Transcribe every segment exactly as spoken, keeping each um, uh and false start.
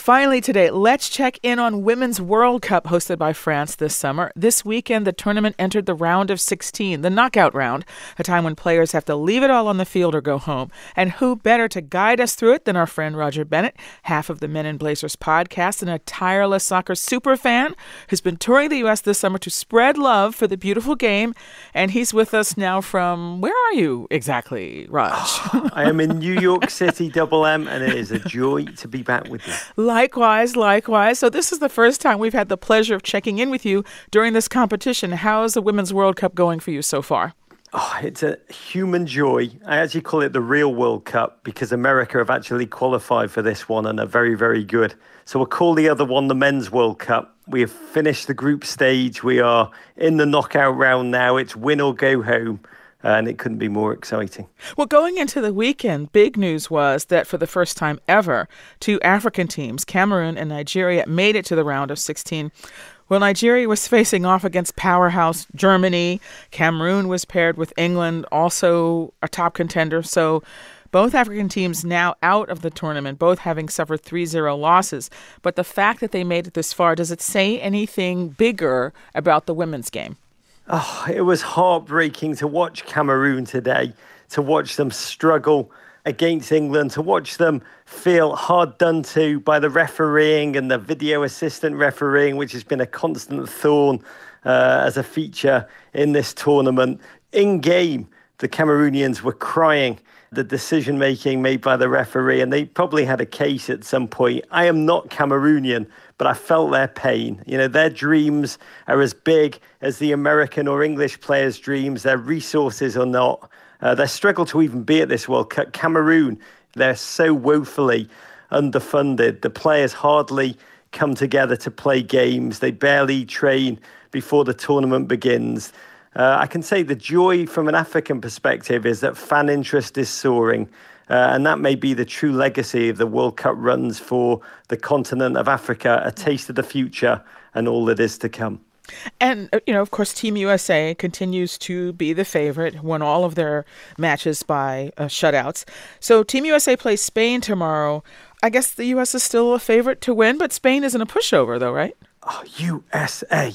Finally today, let's check in on Women's World Cup hosted by France this summer. This weekend, the tournament entered the round of sixteen, the knockout round, a time when players have to leave it all on the field or go home. And who better to guide us through it than our friend Roger Bennett, half of the Men in Blazers podcast and a tireless soccer superfan who's been touring the U S this summer to spread love for the beautiful game. And he's with us now from, where are you exactly, Raj? I am in New York City, Double M, and it is a joy to be back with you. Likewise, likewise. So this is the first time we've had the pleasure of checking in with you during this competition. How's the Women's World Cup going for you so far? Oh, it's a human joy. I actually call it the real World Cup because America have actually qualified for this one and are very, very good. So we'll call the other one the Men's World Cup. We have finished the group stage. We are in the knockout round now. It's win or go home. And it couldn't be more exciting. Well, going into the weekend, big news was that for the first time ever, two African teams, Cameroon and Nigeria, made it to the round of sixteen. Well, Nigeria was facing off against powerhouse Germany. Cameroon was paired with England, also a top contender. So both African teams now out of the tournament, both having suffered three zero losses. But the fact that they made it this far, does it say anything bigger about the women's game? Oh, it was heartbreaking to watch Cameroon today, to watch them struggle against England, to watch them feel hard done to by the refereeing and the video assistant refereeing, which has been a constant thorn uh, as a feature in this tournament. In game, the Cameroonians were crying the decision-making made by the referee, and they probably had a case at some point. I am not Cameroonian, but I felt their pain. You know, their dreams are as big as the American or English players' dreams. Their resources are not. Uh, their struggle to even be at this World Cup. Cameroon, they're so woefully underfunded. The players hardly come together to play games. They barely train before the tournament begins. Uh, I can say the joy from an African perspective is that fan interest is soaring. Uh, and that may be the true legacy of the World Cup runs for the continent of Africa, a taste of the future and all that is to come. And, you know, of course, Team U S A continues to be the favorite, won all of their matches by uh, shutouts. So Team U S A plays Spain tomorrow. I guess the U S is still a favorite to win, but Spain isn't a pushover, though, right? Oh, U S A.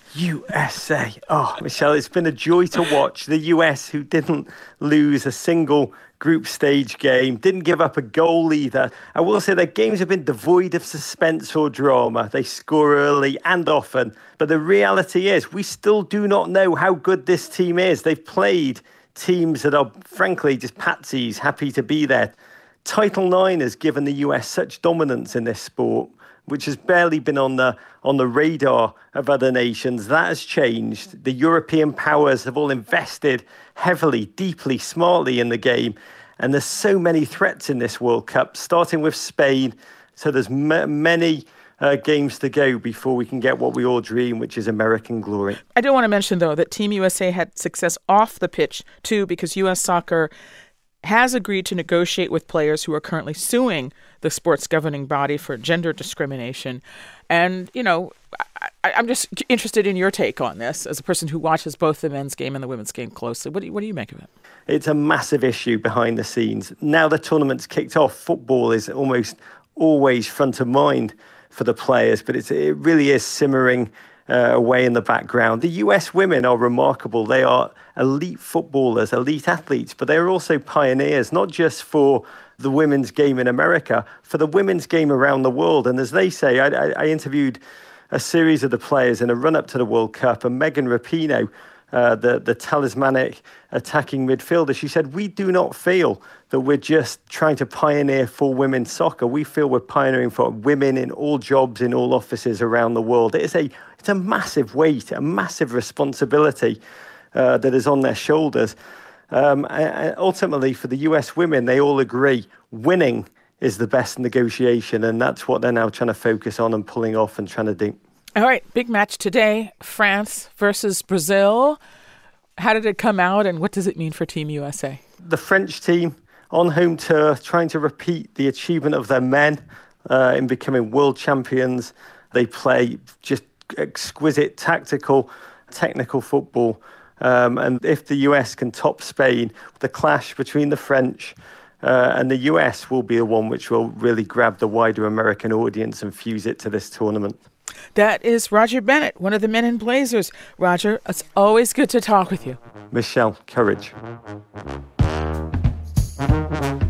U S A. Oh, Michelle, it's been a joy to watch. The U S, who didn't lose a single group stage game, didn't give up a goal either. I will say their games have been devoid of suspense or drama. They score early and often. But the reality is we still do not know how good this team is. They've played teams that are, frankly, just patsies, happy to be there. Title nine has given the U S such dominance in this sport, which has barely been on the on the radar of other nations. That has changed. The European powers have all invested heavily, deeply, smartly in the game. And there's so many threats in this World Cup, starting with Spain. So there's m- many uh, games to go before we can get what we all dream, which is American glory. I do want to mention, though, that Team U S A had success off the pitch, too, because U S Soccer has agreed to negotiate with players who are currently suing the sports governing body for gender discrimination. And, you know, I, I'm just interested in your take on this as a person who watches both the men's game and the women's game closely. What do you, what do you make of it? It's a massive issue behind the scenes. Now the tournament's kicked off, football is almost always front of mind for the players, but it's, it really is simmering Uh, away in the background. The U S women are remarkable. They are elite footballers, elite athletes, but they're also pioneers, not just for the women's game in America, for the women's game around the world. And as they say, I, I, I interviewed a series of the players in a run-up to the World Cup, and Megan Rapinoe, uh, the, the talismanic attacking midfielder, she said, we do not feel that we're just trying to pioneer for women's soccer. We feel we're pioneering for women in all jobs, in all offices around the world. It is a, it's a massive weight, a massive responsibility uh, that is on their shoulders. Um, and ultimately, for the U S women, they all agree winning is the best negotiation, and that's what they're now trying to focus on and pulling off and trying to do. All right, big match today, France versus Brazil. How did it come out, and what does it mean for Team U S A? The French team on home turf, trying to repeat the achievement of their men uh, in becoming world champions. They play just exquisite tactical, technical football. Um, and if the U S can top Spain, the clash between the French Uh, and the U S will be the one which will really grab the wider American audience and fuse it to this tournament. That is Roger Bennett, one of the men in Blazers. Roger, it's always good to talk with you. Michelle, courage.